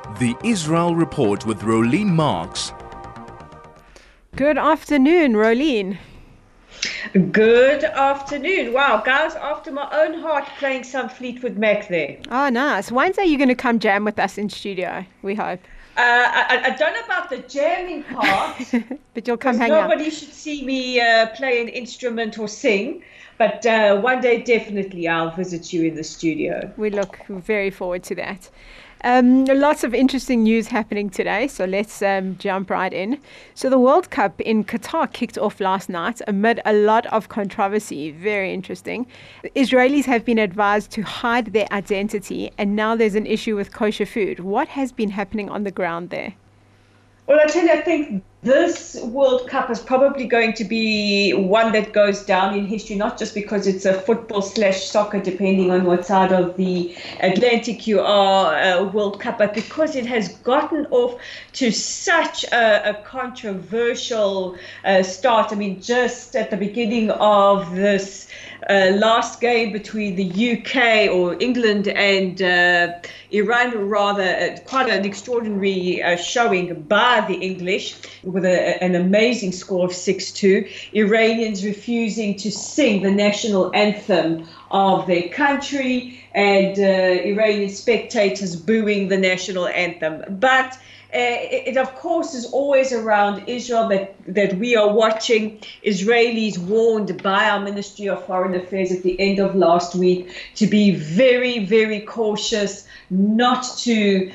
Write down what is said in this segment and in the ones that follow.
The Israel Report with Rolene Marks. Good afternoon, Rolene. Good afternoon. Wow, guys, after my own heart, playing some Fleetwood Mac there. Oh, nice. Wednesday, you're going to come jam with us in studio, we hope. I don't know about the jamming part, but you'll come hang out. Nobody should see me play an instrument or sing, but one day definitely I'll visit you in the studio. We look very forward to that. Lots of interesting news happening today, so let's jump right in. So the World Cup in Qatar kicked off last night amid a lot of controversy. Very interesting. Israelis have been advised to hide their identity, and now there's an issue with kosher food. What has been happening on the ground there? Well, I tell you, I think this World Cup is probably going to be one that goes down in history, not just because it's a football/soccer, depending on what side of the Atlantic you are, World Cup, but because it has gotten off to such a controversial start. I mean, just at the beginning of this last game between the UK or England and Iran, rather quite an extraordinary showing by the English with an amazing score of 6-2. Iranians refusing to sing the national anthem of their country and Iranian spectators booing the national anthem. But it of course is always around Israel that we are watching. Israelis warned by our Ministry of Foreign Affairs at the end of last week to be very, very cautious, not to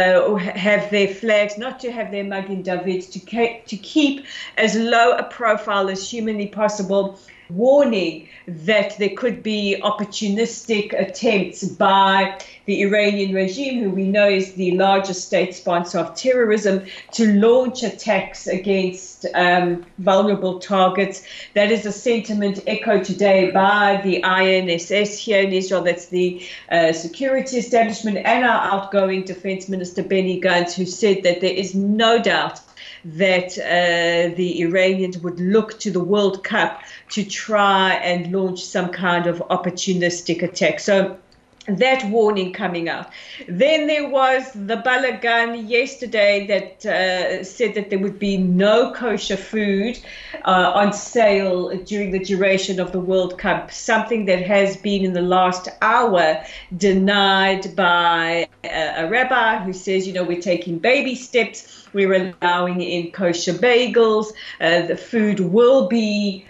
have their flags, not to have their Magen David, to keep as low a profile as humanly possible, warning that there could be opportunistic attempts by the Iranian regime, who we know is the largest state sponsor of terrorism, to launch attacks against vulnerable targets. That is a sentiment echoed today by the INSS here in Israel. That's the security establishment, and our outgoing Defense Minister Benny Gantz, who said that there is no doubt that the Iranians would look to the World Cup to try and launch some kind of opportunistic attack. So that warning coming out. Then there was the balagan yesterday that said that there would be no kosher food on sale during the duration of the World Cup, something that has been in the last hour denied by a rabbi who says, we're taking baby steps. We're allowing in kosher bagels. The food will be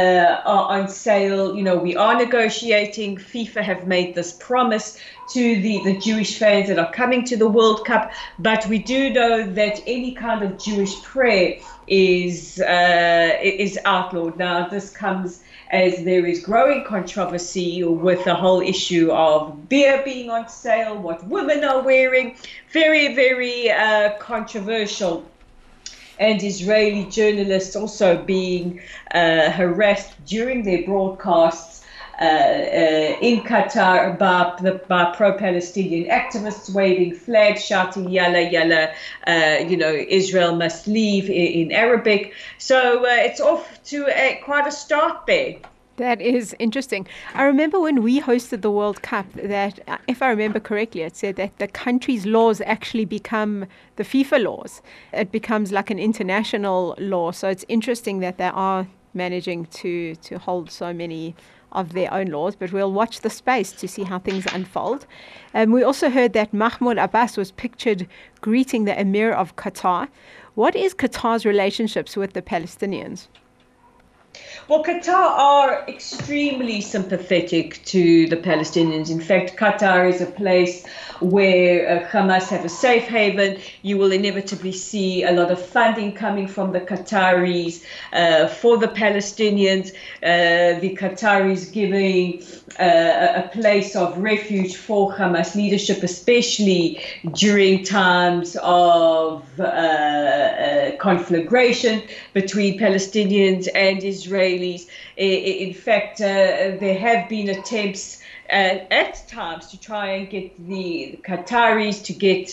on sale. We are negotiating. FIFA have made this promise to the Jewish fans that are coming to the World Cup. But we do know that any kind of Jewish prayer is outlawed. Now, this comes as there is growing controversy with the whole issue of beer being on sale, what women are wearing. Very, very controversial. And Israeli journalists also being harassed during their broadcasts in Qatar by pro-Palestinian activists waving flags, shouting "Yalla, Yalla," Israel must leave in Arabic. So it's off to quite a start there. That is interesting. I remember when we hosted the World Cup that, if I remember correctly, it said that the country's laws actually become the FIFA laws. It becomes like an international law. So it's interesting that they are managing to hold so many of their own laws, but we'll watch the space to see how things unfold. We also heard that Mahmoud Abbas was pictured greeting the Emir of Qatar. What is Qatar's relationships with the Palestinians? Well, Qatar are extremely sympathetic to the Palestinians. In fact, Qatar is a place where Hamas have a safe haven. You will inevitably see a lot of funding coming from the Qataris for the Palestinians. The Qataris giving a place of refuge for Hamas leadership, especially during times of conflagration between Palestinians and Israelis. Israelis. In fact, there have been attempts at times to try and get the Qataris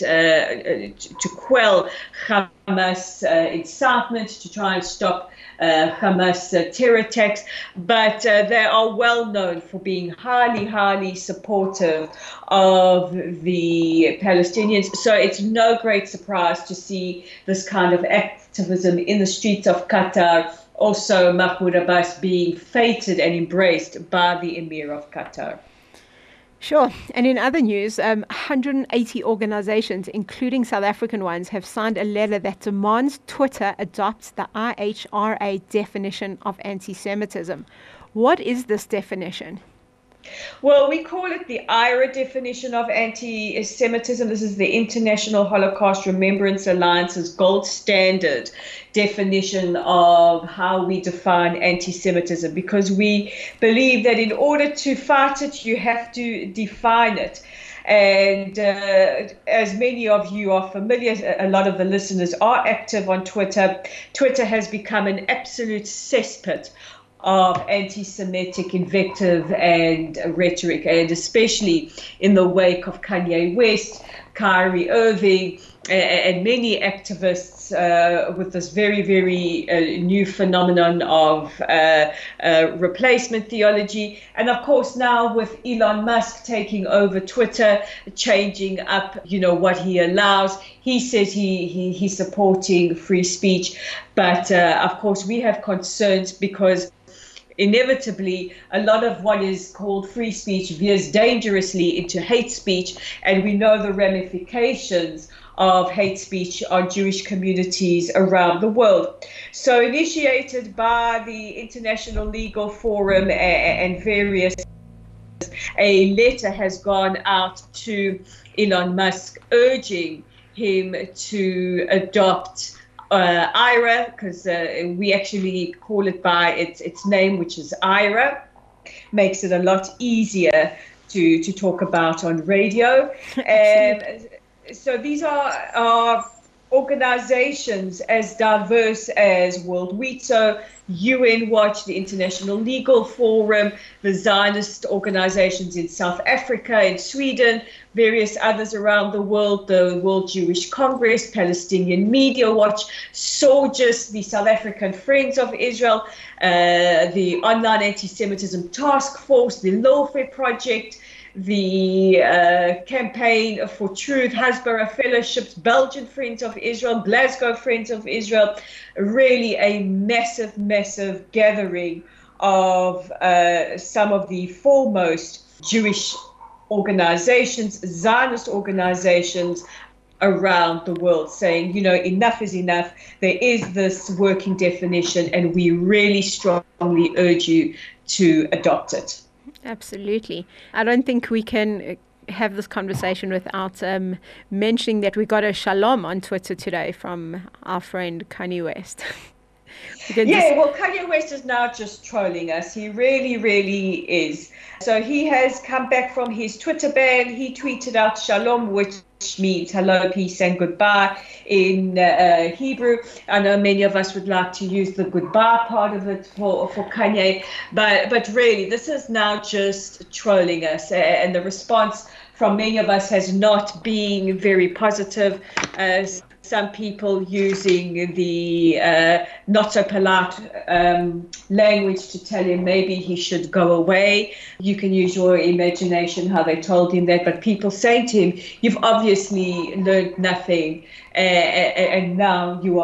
to quell Hamas incitement, to try and stop Hamas terror attacks, but they are well known for being highly, highly supportive of the Palestinians. So it's no great surprise to see this kind of activism in the streets of Qatar. Also, Mahmoud Abbas being feted and embraced by the Emir of Qatar. Sure. And in other news, 180 organizations, including South African ones, have signed a letter that demands Twitter adopts the IHRA definition of anti-Semitism. What is this definition? Well, we call it the IHRA definition of anti-Semitism. This is the International Holocaust Remembrance Alliance's gold standard definition of how we define anti-Semitism, because we believe that in order to fight it, you have to define it. And as many of you are familiar, a lot of the listeners are active on Twitter. Twitter has become an absolute cesspit of anti-Semitic invective and rhetoric, and especially in the wake of Kanye West, Kyrie Irving, and many activists with this very, very new phenomenon of replacement theology. And of course, now with Elon Musk taking over Twitter, changing up, what he allows. He says he's supporting free speech. But of course, we have concerns because inevitably, a lot of what is called free speech veers dangerously into hate speech, and we know the ramifications of hate speech on Jewish communities around the world. So initiated by the International Legal Forum and various, a letter has gone out to Elon Musk urging him to adopt IHRA, because we actually call it by its name, which is IHRA. Makes it a lot easier to talk about on radio. And so these are organizations as diverse as World WITO, UN Watch, the International Legal Forum, the Zionist organizations in South Africa, in Sweden, various others around the world, the World Jewish Congress, Palestinian Media Watch, SOJUS, the South African Friends of Israel, the Online Anti-Semitism Task Force, the Lawfare Project, the Campaign for Truth, Hasbara Fellowships, Belgian Friends of Israel, Glasgow Friends of Israel, really a massive, massive gathering of some of the foremost Jewish organizations, Zionist organizations around the world, saying, enough is enough. There is this working definition, and we really strongly urge you to adopt it. Absolutely. I don't think we can have this conversation without mentioning that we got a shalom on Twitter today from our friend Kanye West. Well, Kanye West is now just trolling us. He really, really is. So he has come back from his Twitter ban. He tweeted out shalom, which means hello, peace, and goodbye in Hebrew. I know many of us would like to use the goodbye part of it for Kanye, but really, this is now just trolling us, and the response from many of us has not been very positive. Some people using the not so polite language to tell him maybe he should go away. You can use your imagination how they told him that, but people saying to him, you've obviously learned nothing, and now you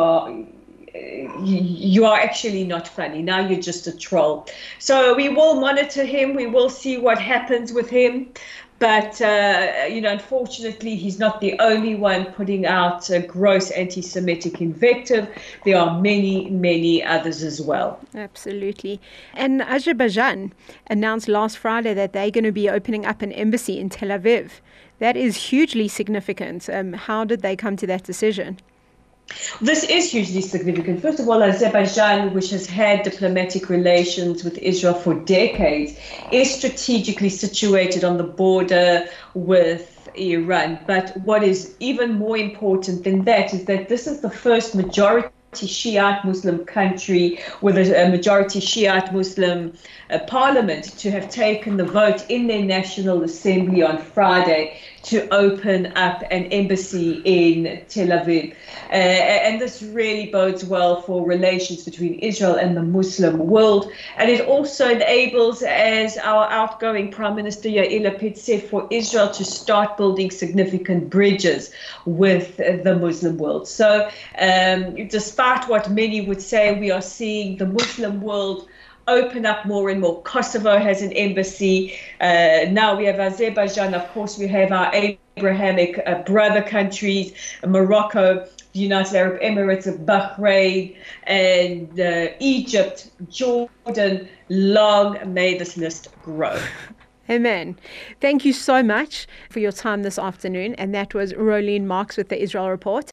are actually not funny. Now you're just a troll. So we will monitor him. We will see what happens with him. But, unfortunately, he's not the only one putting out gross anti-Semitic invective. There are many, many others as well. Absolutely. And Azerbaijan announced last Friday that they're going to be opening up an embassy in Tel Aviv. That is hugely significant. How did they come to that decision? This is hugely significant. First of all, Azerbaijan, which has had diplomatic relations with Israel for decades, is strategically situated on the border with Iran. But what is even more important than that is that this is the first majority Shiite Muslim country with a majority Shiite Muslim parliament to have taken the vote in their National Assembly on Friday to open up an embassy in Tel Aviv. And this really bodes well for relations between Israel and the Muslim world. And it also enables, as our outgoing Prime Minister Yair Lapid said, for Israel to start building significant bridges with the Muslim world. So despite what many would say, we are seeing the Muslim world open up more and more. Kosovo has an embassy. Now we have Azerbaijan. Of course, we have our Abrahamic brother countries, Morocco, the United Arab Emirates of Bahrain, and Egypt, Jordan. Long may this list grow. Amen. Thank you so much for your time this afternoon. And that was Rolene Marks with the Israel Report.